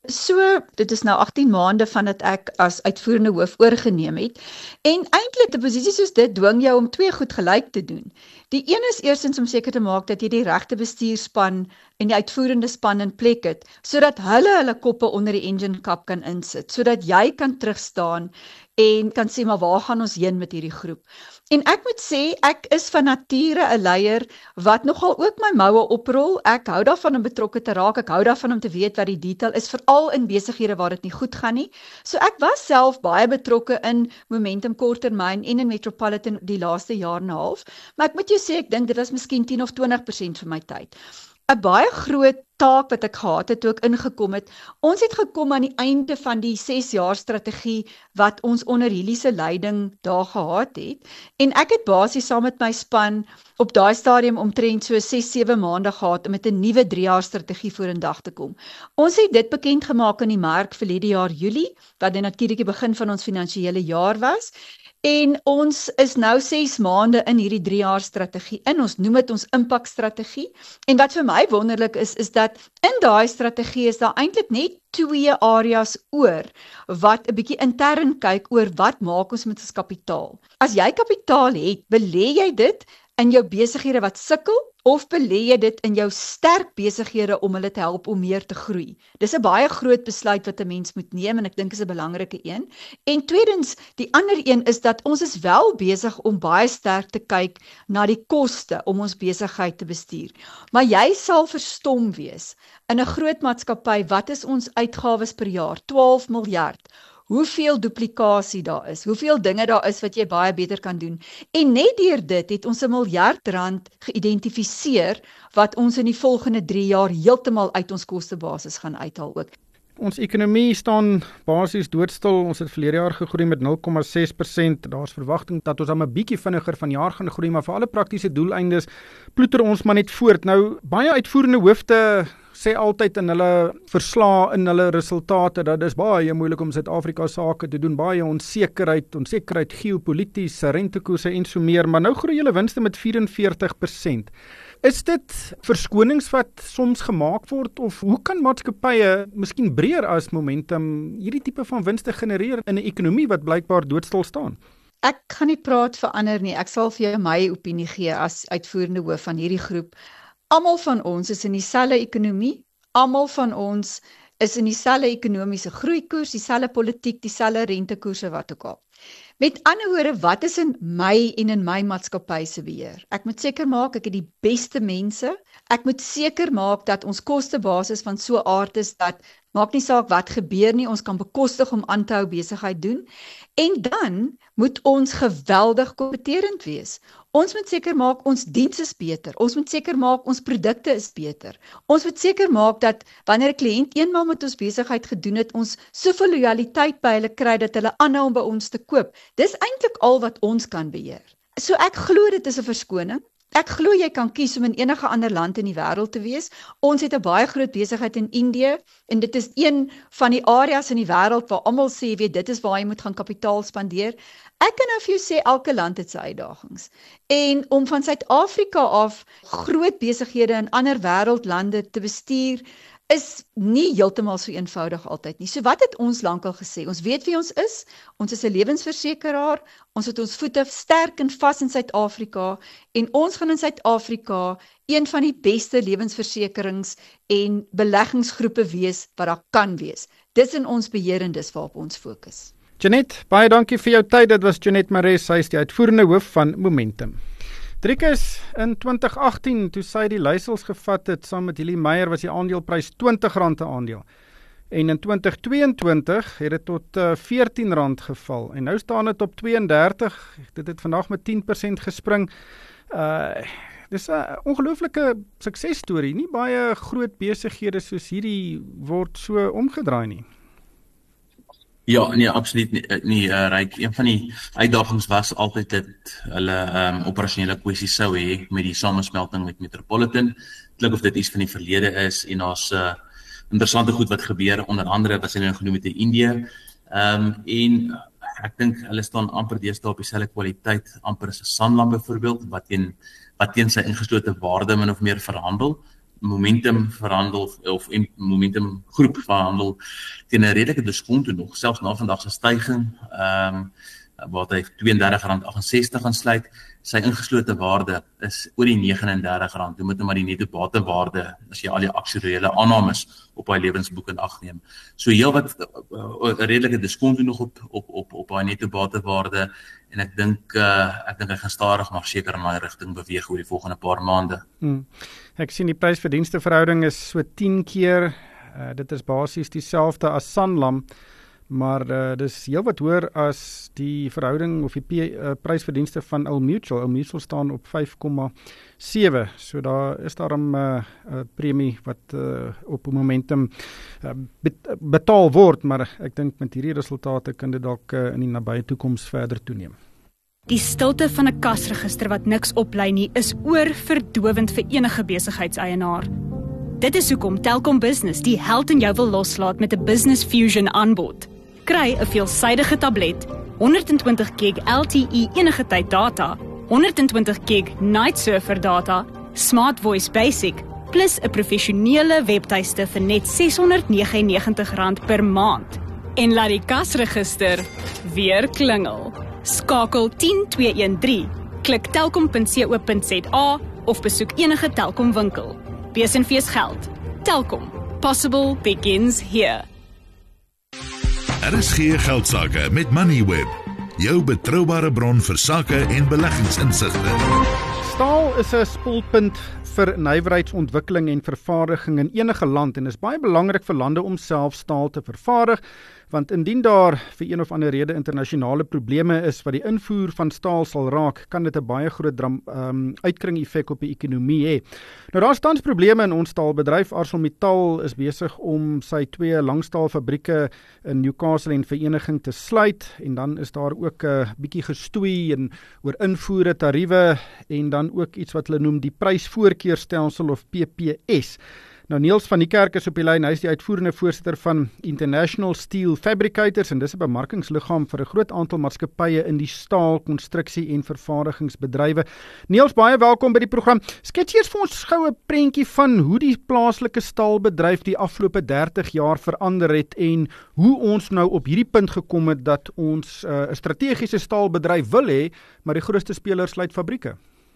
So, dit is nou 18 maande vandat ek as uitvoerende hoof oorgeneem het. En eintlik 'n posisie soos dit dwing jou om twee goed gelyk te doen. Die een is eerstens om seker te maak dat jy die regte bestuurspan en die uitvoerende span in plek het, sodat hulle koppe onder die engine kap kan insit, sodat jy kan terugstaan en kan sê, maar waar gaan ons heen met hierdie groep? En ek moet sê, ek is van nature 'n leier wat nogal ook my moue oprol. Ek hou daarvan om betrokke te raak, ek hou daarvan om te weet wat die detail is, veral in besighede waar dit nie goed gaan nie. So ek was self baie betrokke in Momentum korttermyn en in Metropolitan die laaste jaar en 'n half, maar ek moet jou sê, ek dink dit was miskien 10 of 20% van my tyd. 'n Baie groot taak wat ek gehad het toe ek ingekom het. Ons het gekom aan die einde van die 6 jaar strategie wat ons onder Hillie se leiding daar gehad het. En ek het basies saam met my span op daai stadium omtrent so 6-7 maande gehad om met 'n nuwe 3 jaar strategie vorendag te kom. Ons het dit bekend gemaak aan die mark verlede jaar Julie, wat dan natuurlik die begin van ons finansiële jaar was. En ons is nou 6 maande in hierdie 3 jaar strategie in. Ons noem dit ons impakstrategie. En wat vir my wonderlik is dat in daai strategie is daar eintlik net 2 areas oor wat 'n bietjie intern kyk oor wat maak ons met ons kapitaal. As jy kapitaal het, belê jy dit in jou besighede wat sukkel of belê jy dit in jou sterk besighede om hulle te help om meer te groei? Dis 'n baie groot besluit wat 'n mens moet neem en ek dink is 'n belangrike een. En tweedens, die ander een is dat ons is wel besig om baie sterk te kyk na die koste om ons besigheid te bestuur. Maar jy sal verstom wees in 'n groot maatskappy, wat is ons uitgawes per jaar? 12 miljard. Hoeveel duplikasie daar is, hoeveel dinge daar is wat jy baie beter kan doen. En net deur dit het ons 1 miljard rand geïdentifiseer wat ons in die volgende 3 jaar heeltemal uit ons kostebasis gaan uithaal ook. Ons ekonomie staan basies doodstil. Ons het verlede jaar gegroei met 0,6%. Daar's verwagting dat ons dan 'n bietjie vinniger vanjaar gaan groei, maar vir alle praktiese doeleindes ploeter ons maar net voort. Nou, baie uitvoerende hoofde sê altyd in hulle verslae, in hulle resultate, dat dis baie moeilik om Suid-Afrika sake te doen, baie onsekerheid geopolities, rentekoerse en so meer, maar nou groei julle winste met 44%. Is dit verskonings wat soms gemaak word, of hoe kan maatskappye, miskien breër as Momentum, hierdie tipe van winste genereer in 'n ekonomie wat blykbaar doodstil staan? Ek gaan nie praat vir ander nie, ek sal vir jou my opinie gee as uitvoerende hoof van hierdie groep. Almal van ons is in dieselfde ekonomie, almal van ons is in dieselfde ekonomiese groeikoers, dieselfde politiek, dieselfde rentekoerse, wat ook al. Met ander woorde, wat is in my en in my maatskappy se beheer? Ek moet seker maak ek het die beste mense. Ek moet seker maak dat ons kostebasis van so 'n aard is dat maak nie saak wat gebeur nie, ons kan bekostig om aan te hou besigheid doen. En dan moet ons geweldig kompeterend wees. Ons moet seker maak ons diens is beter. Ons moet seker maak ons produkte is beter. Ons moet seker maak dat wanneer 'n kliënt eenmaal met ons besigheid gedoen het, ons soveel lojaliteit by hulle kry dat hulle aanhou om by ons te koop. Dis eintlik al wat ons kan beheer. So ek glo dit is 'n verskoning. Ek glo jy kan kies om in enige ander land in die wêreld te wees. Ons het 'n baie groot besigheid in Indië en dit is een van die areas in die wêreld waar almal sê, weet, dit is waar jy moet gaan kapitaal spandeer. Ek kan nou vir jou sê, elke land het sy uitdagings. En om van Suid-Afrika af groot besighede in ander wêreldlande te bestuur, is nie heeltemal so eenvoudig altyd nie. So wat het ons lankal gesê? Ons weet wie ons is 'n lewensversekeraar, ons het ons voete sterk en vas in Suid-Afrika, en ons gaan in Suid-Afrika een van die beste lewensversekerings en beleggingsgroepe wees wat daar kan wees. Dis in ons beheer en dis waarop ons fokus. Jeanette, baie dankie vir jou tyd. Dit was Jeanette Marais, sy is die uitvoerende hoof van Momentum. Driekus, in 2018, toe sy die leiersels gevat het, saam met Hillie Meyer, was die aandeelprys R20 'n aandeel. En in 2022 het dit tot R14 geval. En nou staan dit op 32. Dit het vandag met 10% gespring. Dis 'n ongelooflike suksesstorie. Nie baie groot besighede soos hierdie word so omgedraai nie. Ja, nee, absoluut nie, Ryk. Een van die uitdagings was altyd dat hulle operasionele kwessies sou hê met die samesmelting met Metropolitan. Dit klink of dit iets van die verlede is, en daar's interessante goed wat gebeur, onder andere wat sy nou genoem het in Indië. En ek dink hulle staan amper deesdae op dieselfde kwaliteit, amper as 'n Sanlam byvoorbeeld, wat teen sy ingeslote waarde min of meer verhandel. Momentum verhandel of Momentum groep verhandel teen 'n redelike diskont nog, selfs na vandag se styging, waar hy R32.68 gaan sluit. Sy ingeslote waarde is oor die R39. Jy moet nou maar die netto batewaarde, as jy al die aktuariële aannames op haar lewensboek in ag neem. So heel wat 'n redelike diskont nog op haar netto batewaarde, en ek dink hy gaan stadig maar seker in daai rigting beweeg oor die volgende paar maande. Ek sien die prys-verdienste verhouding is so 10 keer. Dit is basies dieselfde as Sanlam, maar dis heel wat hoër as die verhouding of die prysverdienste van Old Mutual. Old Mutual staan op 5,7. So daar is daarom 'n premie wat op Momentum betaal word, maar ek dink met hierdie resultate kan dit dalk in die nabye toekoms verder toeneem. Die stilte van 'n kasregister wat niks oplei nie is oorverdowend vir enige besigheidseienaar. Dit is hoekom Telkom Business die held in jou wil loslaat met 'n Business Fusion aanbod. Kry 'n veelsidige tablet, 120 gig LTE enige tyd data, 120 gig Night Surfer data, Smart Voice Basic, plus 'n professionele webtuiste vir net R699 per maand. En laat die kasregister weer klingel. Skakel 10213, klik telkom.co.za of besoek enige Telkom winkel. Besenfees geld. Telkom. Possible begins here. RSG Geldsaake met Moneyweb, jou betroubare bron vir sake en beleggingsinsigte. Staal is 'n spoelpunt vir nywerheidsontwikkeling en vervaardiging in enige land en is baie belangrik vir lande om self staal te vervaardig, want indien daar vir een of ander rede internasionale probleme is wat die invoer van staal sal raak, kan dit 'n baie groot uitkring effek op die ekonomie hê. Nou daar is tans probleme in ons staalbedryf. ArcelorMittal is besig om sy 2 langstaalfabrieke in Newcastle en Vereniging te sluit, en dan is daar ook 'n bietjie gestoei en oor invoere, tariewe en dan ook iets wat hulle noem die prysvoorkeurstelsel of PPS. Nou Niels van die Kerk is op die lyn. Hy is die uitvoerende voorsitter van International Steel Fabricators en dis 'n bemarkingsliggaam vir 'n groot aantal maatskappye in die staal, konstruksie en vervaardigingsbedrywe. Niels, baie welkom by die program. Skets eers vir ons gou 'n prentjie van hoe die plaaslike staalbedryf die afgelope 30 jaar verander het en hoe ons nou op hierdie punt gekom het dat ons 'n strategiese staalbedryf wil hê, maar die grootste spelers sluit fabrieke.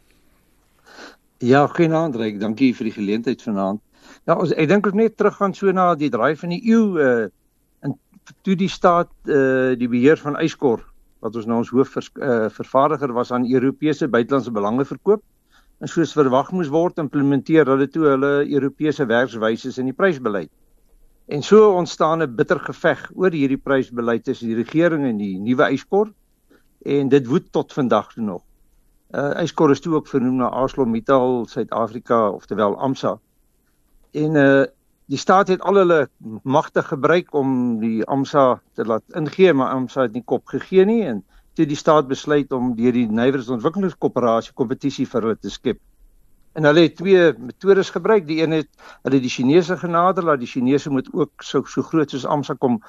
Ja, goeienaand Ryk, dankie vir die geleentheid vanaand. Ja, ek dink ons net teruggaan so na die draai van die eeu, en toe die staat die beheer van Yskor, wat ons nou ons hoofvervaardiger was aan Europese buitelandse belange verkoop, en soos verwag moes word, implementeer hulle toe hulle Europese werkswyses in die prysbeleid. En so ontstaan 'n bitter geveg oor hierdie prysbeleid tussen die regering en die nuwe Yskor, en dit woed tot vandag toe nog. Yskor is toe ook vernoem na ArcelorMittal Suid-Afrika, oftewel AMSA. En die staat het al hulle magte gebruik om die AMSA te laat ingee, maar AMSA het nie kop gegee nie, en toe die staat besluit om deur die Nywerheidsontwikkelingskoöperasie kompetisie vir hulle te skep. En hulle het 2 metodes gebruik. Die een het hulle die Chinese genader, dat die Chinese moet ook so groot soos AMSA kom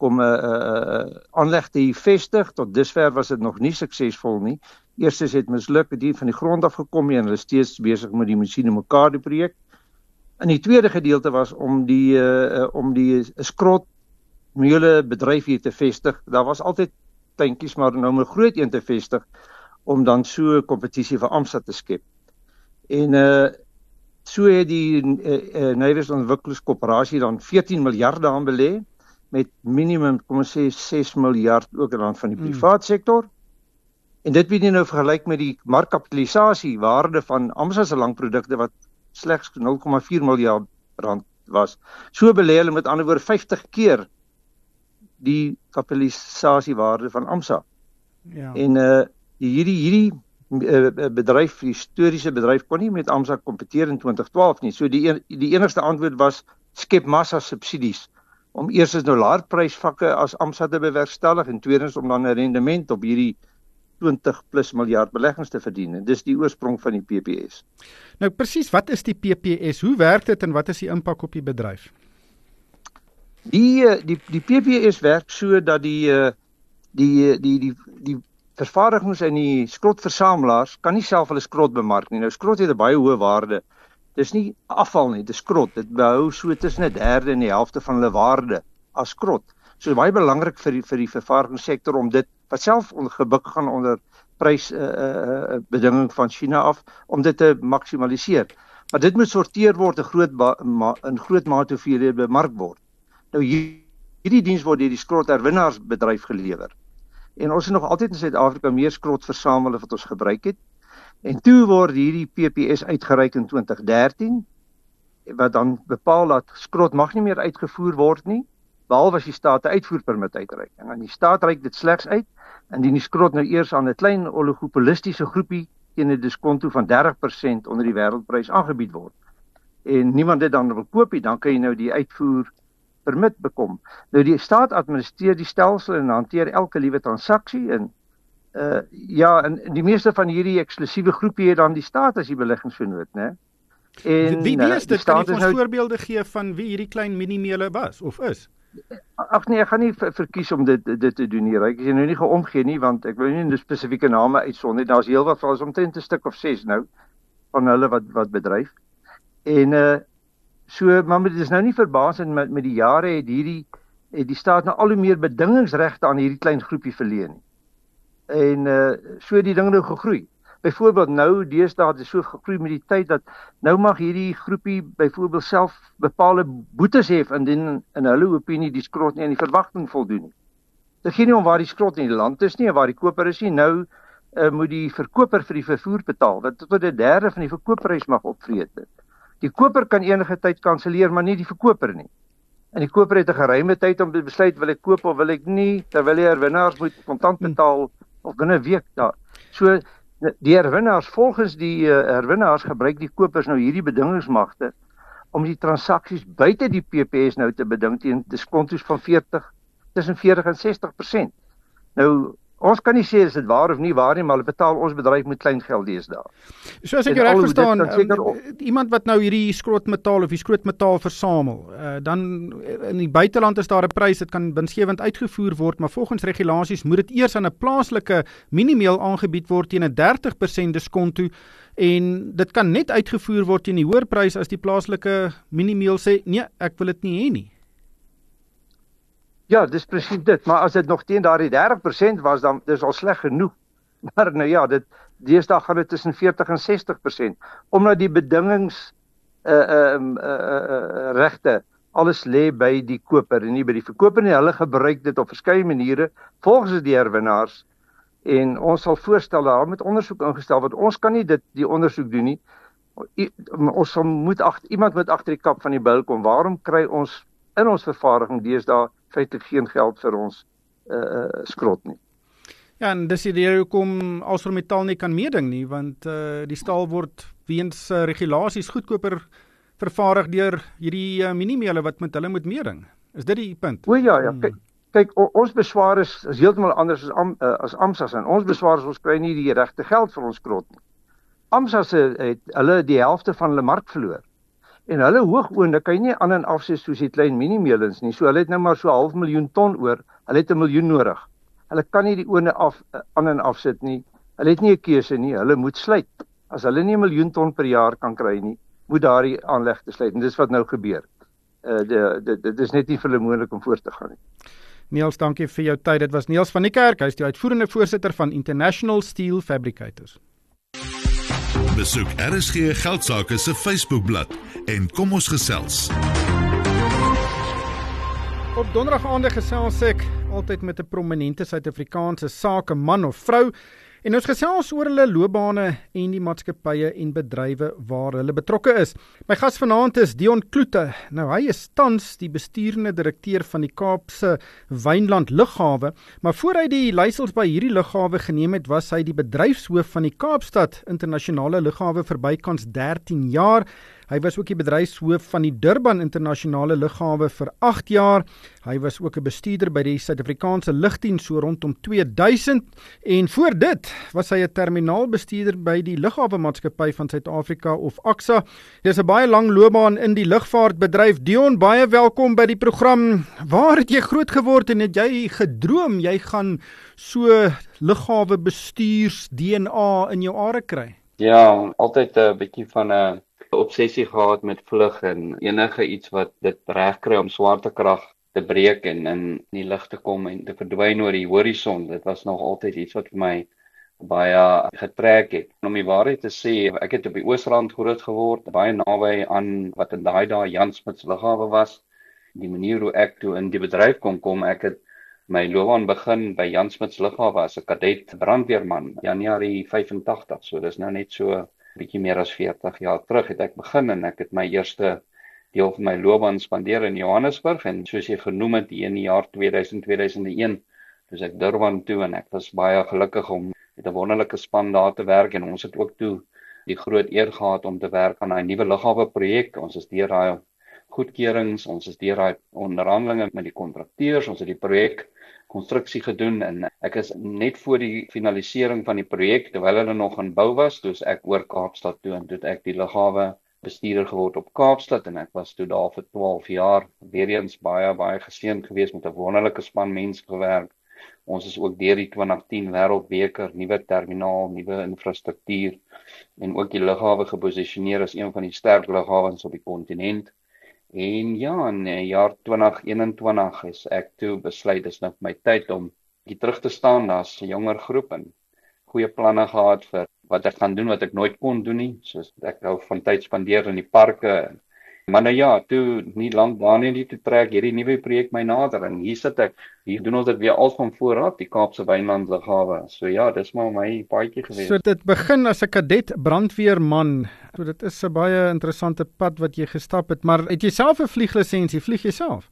aanlegte hier vestig. Tot dusver was dit nog nie suksesvol nie. Eerstens het misluk, het die van die grond af gekom en hulle is steeds besig met die Machine Mokado projek. En die tweede gedeelte was om die skrotmeule bedryf hier te vestig. Daar was altyd kleintjies, maar nou 'n groot een te vestig om dan so 'n kompetisie vir AMSA te skep. En so het die Nywerheidsontwikkelingskoöperasie dan 14 miljard daarin belê, met minimum, kom ons sê 6 miljard ook in hand van die privaat sektor. En dit word nou vergelyk met die markkapitalisasie waarde van AMSA se langprodukte wat slegs 0,4 miljard rand was. So belê hulle met ander woorde 50 keer die kapitalisasiewaarde van AMSA. Ja. En hierdie bedryf, die historiese bedryf kon nie met AMSA kompeteer in 2012 nie. So die enigste antwoord was skep massa subsidies om eerstens nou laer prysvakke as AMSA te bewerkstellig en tweedens om dan 'n rendement op hierdie 20 plus miljard beleggings te verdien. En dis die oorsprong van die PPS. Nou presies, wat is die PPS? Hoe werk dit en wat is die impak op die bedryf? Die PPS werk so dat die vervaardigings en die skrotversamelaars kan nie self hulle skrot bemark nie. Nou skrot het 'n baie hoë waarde Dis nie afval nie, dis skrot. Dit behou so tussen 1/3 en die helfte van hulle waarde as skrot. So baie belangrik vir die vervaardigingssektor om dit wat self gebuk gaan onder prysbedinging van China af om dit te maksimaliseer. Maar dit moet sorteer word in groot mate hoeveelhede bemark word. Nou hierdie diens word deur die skrotherwinnaarsbedryf gelewer. En ons het nog altyd in Suid-Afrika meer skrot versamel as wat ons gebruik het. En toe word hierdie PPS uitgereik in 2013 wat dan bepaal dat skrot mag nie meer uitgevoer word nie, behalwe as die staat 'n uitvoerpermit uitreik. En dan die staat reik dit slegs uit indien die skrot nou eers aan 'n klein oligopolistiese groepie teen 'n diskonto van 30% onder die wêreldprys aangebied word. En niemand dit dan wil koop nie, dan kan jy nou die uitvoerpermit bekom. Nou die staat administreer die stelsel en hanteer elke liewe transaksie en en die meeste van hierdie eksklusiewe groepie het dan die staat as die beleggingsvernoot, né? En wie is dit? Kan jy ons voorbeelde gee van wie hierdie klein minimeele was of is? Ag nee, ek gaan nie verkies om dit te doen nie. Ek is nou nie geomgee nie want ek wil nie 'n spesifieke name uitsonder. Daar's heelwat van ons omtrent 'n stuk of 6 nou van hulle wat bedryf. En maar dit is nou nie verbaasend met die jare het die staat nou al hoe meer bedingingsregte aan hierdie klein groepie verleen nie. En so die ding nou gegroei. Byvoorbeeld nou deesdae het dit so gegroei met die tyd dat nou mag hierdie groepie byvoorbeeld self bepaalde boetes hê indien in hulle opinie die skrot nie aan die verwagting voldoen nie. Dit gee nie om waar die skrot in die land is nie en waar die koper is nie. Nou moet die verkoper vir die vervoer betaal wat tot 1/3 van die verkoopprys mag opvreet. Die koper kan enige tyd kanselleer, maar nie die verkoper nie. En die koper het 'n geruime tyd om te besluit wil ek koop of wil ek nie, terwyl die herwinnaars moet kontant betaal of binne 'n week daar. So die herwinnaars, volgens die herwinnaars gebruik die kopers nou hierdie bedingingsmagte om die transaksies buite die PPS nou te beding teen diskontos van tussen 40 en 60%. Nou, ons kan nie sê is dit waar of nie waar nie, maar hulle betaal ons bedryf met klein geld deesdae. So as ek jou reg verstaan, iemand wat nou hierdie skrotmetaal of die skrotmetaal versamel, dan in die buiteland is daar 'n prys, dit kan winsgewend uitgevoer word, maar volgens regulasies moet dit eers aan 'n plaaslike minimeel aangebied word teen 'n 30% diskonto en dit kan net uitgevoer word teen die hoër prys as die plaaslike minimeel sê, nee, ek wil dit nie hê nie. Ja, dis presies dit, maar as dit nog teen daardie 30% was, dan dis al sleg genoeg. Maar nou ja, deesdae gaan dit tussen 40 en 60%, omdat die bedingings regte alles lê by die koper en nie by die verkoper nie. Hulle gebruik dit op verskeie maniere volgens die herwinnaars en ons sal voorstel daar moet ondersoek ingestel word. Ons kan nie die ondersoek doen nie. Iemand moet agter die kap van die bil kom. Waarom kry ons in ons vervaardiging deesdae feitlik geen geld vir ons skrot nie? Ja, en dis die rede hoekom ArcelorMittal nie kan meeding nie, want die staal word weens regulasies goedkoper vervaardig deur hierdie minimeele wat met hulle moet meeding. Is dit die punt? O ja, kyk, ons beswaar is heeltemal anders as AMSA en ons beswaar is ons kry nie die regte geld vir ons skrot nie. AMSA het hulle die helfte van hulle mark verloor. En hulle hoogoonde kan jy nie aan en afsit soos die klein minimeelens nie. So hulle het nou maar so 500.000 ton oor. Hulle het 1 miljoen nodig. Hulle kan nie die oonde aan en afsit nie. Hulle het nie 'n keuse nie. Hulle moet sluit. As hulle nie 1 miljoen ton per jaar kan kry nie, moet daardie aanleg te sluit. En dis wat nou gebeur. Dit is net nie vir hulle moontlik om voort te gaan nie. Niels, dankie vir jou tyd. Dit was Niels van die Kerk. Hy is die uitvoerende voorsitter van International Steel Fabricators. Besoek RSG Geldsaake se Facebookblad en kom ons gesels. Op donderdaгаande gesels ek altyd met 'n prominente Suid-Afrikaanse sakeman of vrou en ons gesels oor hulle loopbane en die maatskappye en bedrywe waar hulle betrokke is. My gas vanaand is Dion Kloete. Nou hy is tans die bestuurende direkteur van die Kaapse Wynland Lughawe, maar voor hy die leiersels by hierdie lughawe geneem het, was hy die bedryfshoof van die Kaapstad Internasionale Lughawe vir bykans 13 jaar. Hy was ook die bedryfshoof van die Durban Internasionale Lughawe vir 8 jaar. Hy was ook 'n bestuurder by die Suid-Afrikaanse Lugdiens so rondom 2000 en voor dit was hy 'n terminaalbestuurder by die Lughawemaatskappy van Suid-Afrika of AXA. Hy is 'n baie lang loopbaan in die lugvaartbedryf. Dion, baie welkom by die program. Waar het jy groot geword en het jy gedroom jy gaan so lughawe bestuurs DNA in jou are kry? Ja, altyd 'n bietjie van 'n obsessie gehad met vlug en enige iets wat dit regkry om swaartekrag te breek en in die lig te kom en te verdwyn oor die horison. Dit was nog altyd iets wat vir my baie getrek het. Om die waarheid te sê, ek het op die Oosrand groot geword, baie naby aan wat in daai dae Jan Smuts lughawe was. Die manier hoe ek toe in die bedryf kom, ek het my loopbaan begin by Jan Smuts lughawe as 'n kadet brandweerman, Januarie 85. So dis nou net so 'n bietjie meer as 40 jaar terug het ek begin en ek het my eerste deel van my loopbaan spandeer in Johannesburg en soos jy genoem het, in die jaar 2000-2001, dus ek Durban toe en ek was baie gelukkig om met 'n wonderlike span daar te werk en ons het ook toe die groot eer gehad om te werk aan 'n nuwe lughawe projek. Ons is deur daai goedkeurings, ons is deur daai onderhandelinge met die kontrakteurs, ons het die projek konstruksie gedoen en ek is net voor die finalisering van die projek terwyl hulle nog in bou was, dus ek oor Kaapstad toe en toe het ek die lughawe bestuurder geword op Kaapstad en ek was toe daar vir 12 jaar, weer eens baie geseënd geweest met 'n wonderlike span mense gewerk. Ons is ook deur die 2010 Wêreldbeker, nuwe terminaal, nuwe infrastruktuur en ook die lughawe geposisioneer as een van die sterk lughawens op die kontinent. En ja, in die jaar 2021 is ek toe besluit, dis nou my tyd om terug te staan as 'n jonger groep en goeie planne gehad vir wat ek gaan doen wat ek nooit kon doen nie, soos ek hou van tyd spandeer in die parke. Maar nou ja, toe nie lank daarna nie toe trek hierdie nuwe projek my nader en hier sit ek, hier doen ons dit weer al van voor af, die Kaapse Wynland lughawe. So ja, dis maar my paadjie gewees. So dit begin as 'n kadet brandweerman. So dit is 'n baie interessante pad wat jy gestap het, maar het jy self 'n vlieglisensie? Vlieg jy self?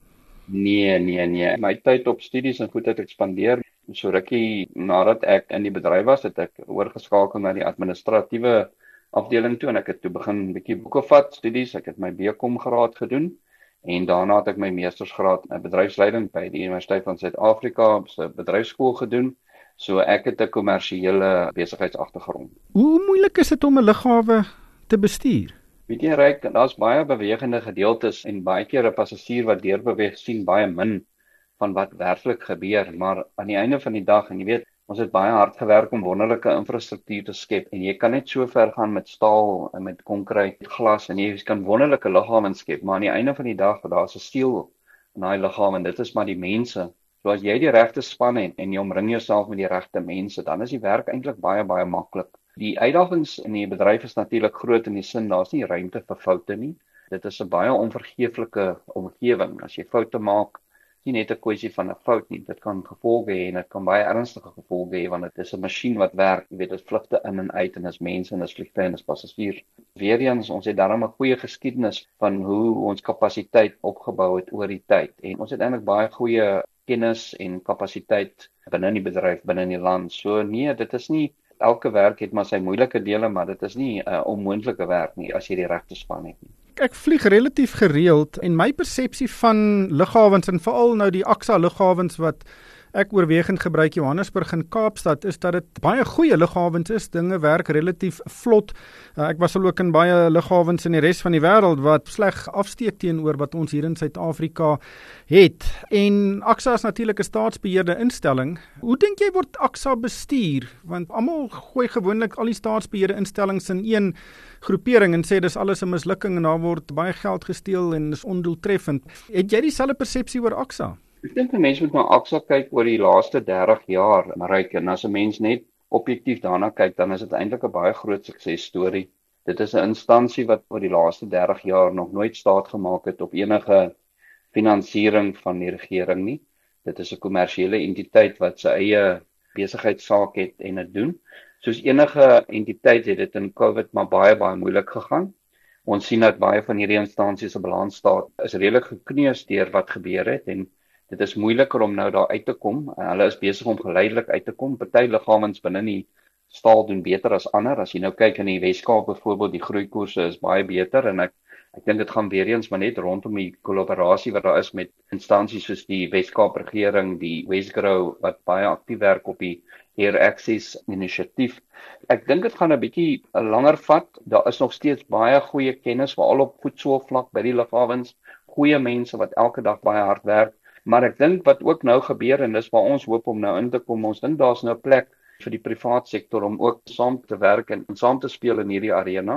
Nee. My tyd op studies en goed het ek spandeer. So rukkie nadat ek in die bedryf was, het ek oorgeskakel na die administratiewe afdeling toe en ek het toe begin 'n bietjie boeke vat, studies. Ek het my BCom graad gedoen en daarna het ek my meestersgraad in bedryfsleiding by die Universiteit van Suid-Afrika se bedryfskool gedoen. So ek het 'n kommersiële besigheidsagtergrond. Hoe moeilik is dit om 'n lughawe te bestuur? Weet jy, Ryk, daar's baie bewegende gedeeltes en baie keer 'n passasier wat deurbeweeg sien baie min van wat werklik gebeur, maar aan die einde van die dag, en jy weet, ons het baie hard gewerk om wonderlike infrastruktuur te skep en jy kan net so ver gaan met staal en met konkreet glas en jy kan wonderlike liggame skep, maar aan die einde van die dag, daar's 'n siel in daai liggaam en dit is maar die mense. So as jy die regte span het en jy omring jouself met die regte mense, dan is die werk eintlik baie maklik. Die uitdagings in die bedryf is natuurlik groot in die sin, daar's nie ruimte vir foute nie. Dit is 'n baie onvergeeflike omgewing. As jy foute maak, nie net 'n kwessie van 'n fout nie, dit kan gevolge hê en dit kan baie ernstige gevolge hê want dit is 'n masjien wat werk, jy weet, dit vlugte in en uit en dis mense en dis vliegtye en dis passasiers. Weereens, ons het daarom 'n goeie geskiedenis van hoe ons kapasiteit opgebou het oor die tyd en ons het eintlik baie goeie kennis en kapasiteit binne die bedryf, binne die land. So nee, dit is nie elke werk het maar sy moeilike dele, maar dit is nie 'n onmoontlike werk nie as jy die regte span het nie. Ek vlieg relatief gereeld en my persepsie van lughawens en veral nou die AXA lughawens wat ek oorwegend gebruik, Johannesburg en Kaapstad, is dat dit baie goeie lughawens is. Dinge werk relatief vlot. Ek was al ook in baie lughawens in die res van die wêreld wat sleg afsteek teenoor wat ons hier in Suid-Afrika het. En AXA is natuurlik 'n staatsbeheerde instelling. Hoe dink jy word AXA bestuur? Want almal gooi gewoonlik al die staatsbeheerde instellings in een groepering en sê dis alles 'n mislukking en daar word baie geld gesteel en is ondoeltreffend. Het jy dieselfde persepsie oor AXA? Ek dink 'n mens moet na AXA kyk oor die laaste 30 jaar, Maryk, en as 'n mens net objektief daarna kyk, dan is dit eintlik 'n baie groot suksesstorie. Dit is 'n instansie wat oor die laaste 30 jaar nog nooit staat gemaak het op enige finansiering van die regering nie. Dit is 'n kommersiële entiteit wat sy eie besigheidssaak het en dit doen. Soos enige entiteit het dit in COVID maar baie moeilik gegaan. Ons sien dat baie van hierdie instansies se balansstaat is redelik gekneus deur wat gebeur het en dit is moeiliker om nou daar uit te kom. Hulle is besig om geleidelik uit te kom. Party liggawens binne die staal doen beter as ander. As jy nou kyk in die Weskaap byvoorbeeld, die groeikoerse is baie beter en ek dink dit gaan weer eens maar net rondom die kollaborasie wat daar is met instansies soos die Weskaap regering, die Wesgrow wat baie aktief werk op die Air Access inisiatief. Ek dink dit gaan 'n bietjie langer vat. Daar is nog steeds baie goeie kennis veral op voetsoolvlak by die lughawens, goeie mense wat elke dag baie hard werk. Maar ek dink wat ook nou gebeur en dis waar ons hoop om nou in te kom, ons dink daar's nou 'n plek vir die privaat sektor om ook saam te werk en saam te speel in hierdie arena.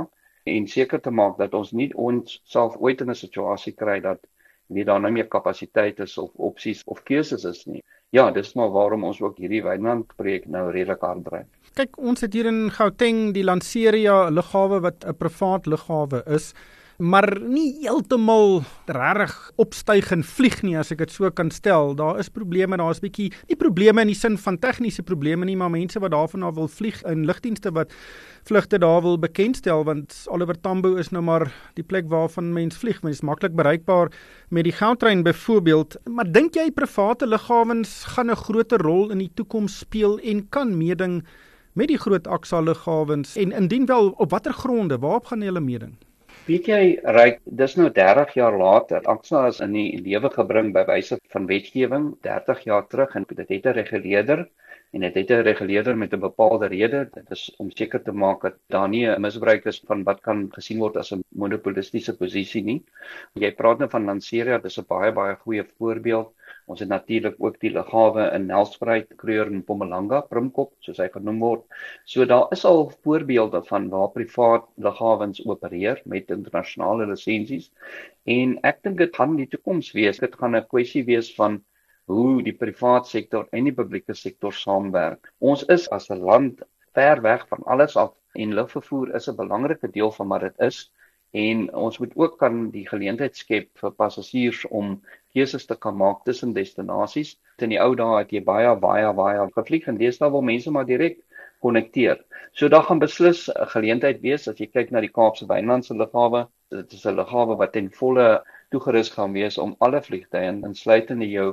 en seker te maak dat ons nie ons self ooit in 'n situasie kry dat daar nou meer kapasiteit is of opsies of keuses is nie. Ja, dis maar waarom ons ook hierdie Wynland-projek nou redelik hard dryf. Kyk, ons het hier in Gauteng die Lanseria lughawe wat 'n privaat lughawe is, maar nie heeltemal regtig opstyg en vlieg nie, as ek dit so kan stel. Daar is probleme, daar is bietjie, nie probleme in die sin van tegniese probleme nie, maar mense wat daarvan af wil vlieg en lugdienste wat vlugte daar wil bekendstel, want Oliver Tambo is nou maar die plek waarvan mens vlieg, mens is maklik bereikbaar met die Gautrain byvoorbeeld. Maar dink jy private lughawens gaan 'n groter rol in die toekoms speel en kan meeding met die groot AXA lughawens, en indien wel, op watter gronde, waarop gaan hulle meeding? Weet jy, Ryk, dis nou 30 jaar later. AXA is in die lewe gebring by wyse van wetgewing 30 jaar terug en dit het 'n reguleerder en dit het 'n reguleerder met 'n bepaalde rede. Dit is om seker te maak dat daar nie 'n misbruik is van wat kan gesien word as 'n monopolistiese posisie nie. Jy praat nou van Lanseria, dis 'n baie goeie voorbeeld. Ons het natuurlik ook die lughawe in Nelspruit, Kruger en Mpumalanga, Primkop, soos hy genoem word. So daar is al voorbeelde van waar privaat lughawens opereer met internasionale lisensies. En ek dink dit gaan die toekoms wees. Dit gaan 'n kwessie wees van hoe die private sektor en die publieke sektor saamwerk. Ons is as 'n land ver weg van alles af en lugvervoer is 'n belangrike deel van wat dit is. En ons moet ook kan die geleentheid skep vir passasiers om keuses te kan maak tussen destinasies. In die ou dae het jy baie gevlieg en deesdae wil mense maar direk konnekteer. So daar gaan beslis 'n geleentheid wees as jy kyk na die Kaapse Wynlandse lughawe. Dit is 'n lughawe wat ten volle toegerus gaan wees om alle vliegtye, insluitende jou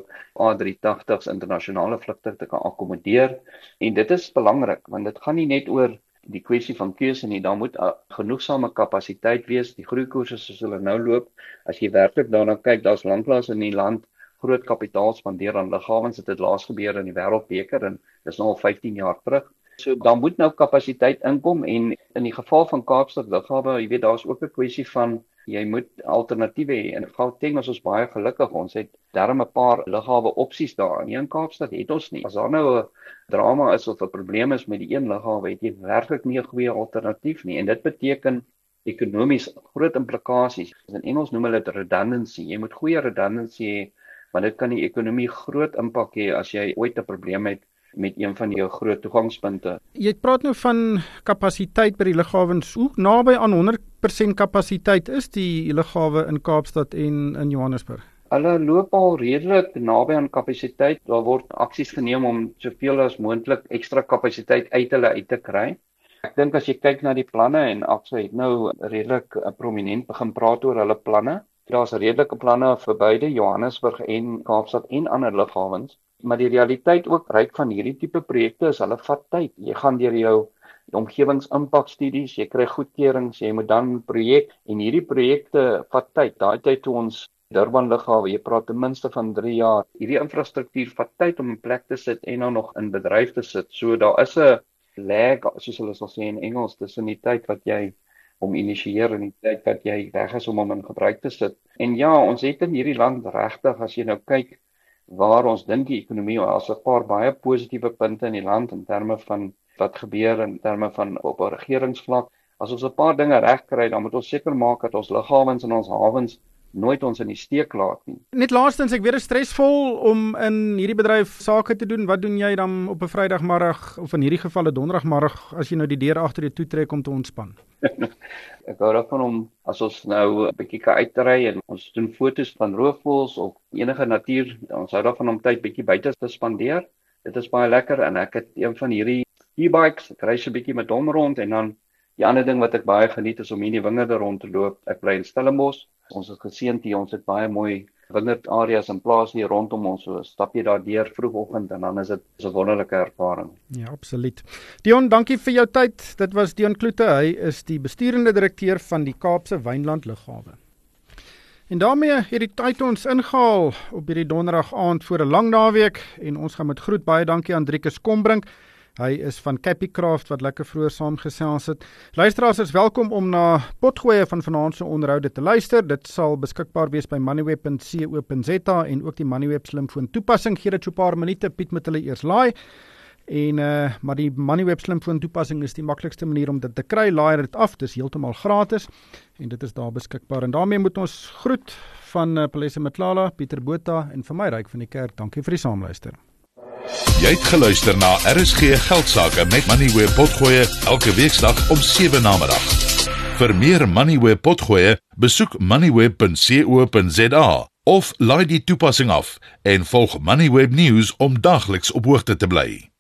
A380s internasionale vlugte te kan akkommodeer. En dit is belangrik want dit gaan nie net oor die kwessie van keuse nie, daar moet genoegsame kapasiteit wees. Die groeikoerse soos hulle nou loop, as jy werklik daarna kyk, daar's lanklaas in die land groot kapitaal spandeer aan lughawens. Dit het laas gebeur in die Wêreldbeker en dis nou al 15 jaar terug. So dan moet nou kapasiteit inkom en in die geval van Kaapstad lughawe, jy weet daar's ook 'n kwessie van jy moet alternatiewe hê. En Gauteng is ons baie gelukkig. Ons het darm 'n paar lughawe opsies daar. In Kaapstad het ons nie. As daar nou 'n drama is of 'n probleem is met die een lughawe, het jy werklik nie 'n goeie alternatief nie. En dit beteken ekonomies groot implikasies. In Engels noem hulle dit redundancy. Jy moet goeie redundancy hê, want dit kan die ekonomie groot impak hê as jy ooit 'n probleem het met een van jou groot toegangspunte. Jy praat nou van kapasiteit by die lughawens. Hoe naby aan 100% kapasiteit is die lughawe in Kaapstad en in Johannesburg? Hulle loop al redelik naby aan kapasiteit. Daar word aksies geneem om soveel as moontlik ekstra kapasiteit uit hulle uit te kry. Ek dink as jy kyk na die planne en AXA het nou redelik prominent begin praat oor hulle planne. Daar's redelike planne vir beide Johannesburg en Kaapstad en ander lughawens. Maar die realiteit ook ryk van hierdie tipe projekte is hulle vat tyd. Jy gaan deur jou omgewingsimpakstudies, jy kry goedkeurings, jy moet dan projek en hierdie projekte vat tyd. Daai tyd toe ons Durban lughawe, jy praat ten minste van 3 jaar. Hierdie infrastruktuur vat tyd om in plek te sit en dan nog in bedryf te sit. So daar is 'n lag, soos hulle sal sê in Engels, tussen die tyd wat jy om initieer en die tyd wat jy reg is om hom in gebruik te sit. En ja, ons het in hierdie land regtig, as jy nou kyk waar ons dink die ekonomie, as 'n paar baie positiewe punte in die land in terme van wat gebeur in terme van op 'n regeringsvlak. As ons 'n paar dinge reg kry, dan moet ons seker maak dat ons lughawens en ons hawens nooit ons in die steek laat nie. Net laastens, ek weet dit is stresvol om in hierdie bedryf sake te doen. Wat doen jy dan op 'n Vrydagmiddag of in hierdie geval 'n Donderdagmiddag as jy nou die deur agter jou toe trek om te ontspan? Ek hou daarvan om as ons nou 'n bietjie kan uitry en ons doen foto's van roofvoëls of enige natuur, ons hou daarvan om tyd bietjie buite te spandeer. Dit is baie lekker en ek het een van hierdie e-bikes, ek ry so 'n bietjie met hom rond en dan die ander ding wat ek baie geniet is om hier in die wingerde rond te loop. Ek bly in Stellenbosch. Ons is geseënd hier, ons het baie mooi wingerdareas en plase hier rondom ons. So stap jy daar deur vroegoggend en dan is dit 'n wonderlike ervaring. Ja, absoluut. Dion, dankie vir jou tyd. Dit was Dion Kloete. Hy is die besturende direkteur van die Kaapse Wynland Lughawe. En daarmee het die tyd ons ingehaal op hierdie donderdag aand voor 'n lang naweek en ons gaan met groet baie dankie aan Driekus Kombrink. Hy is van Capicraft wat lekker vroeër saamgesels het. Luisteraars is welkom om na potgoeie van vanaand se onderhoude te luister. Dit sal beskikbaar wees by moneyweb.co.za en ook die Moneyweb slimfoon toepassing. Gee dit so 'n paar minute, Piet met hulle eers laai. En maar die MoneyWeb slimfoon toepassing is die maklikste manier om dit te kry. Laai dit af, dis heeltemal gratis en dit is daar beskikbaar. En daarmee moet ons groet van Palesa Matlala, Pieter Botha en vir my Ryk van die Kerk. Dankie vir die saamluister. Jy het geluister na RSG Geldsaake met MoneyWeb Potgoe elke weeksdag om 7 namiddag. Vir meer MoneyWeb Potgoe, besoek moneyweb.co.za of laai die toepassing af en volg MoneyWeb News om dagliks op hoogte te bly.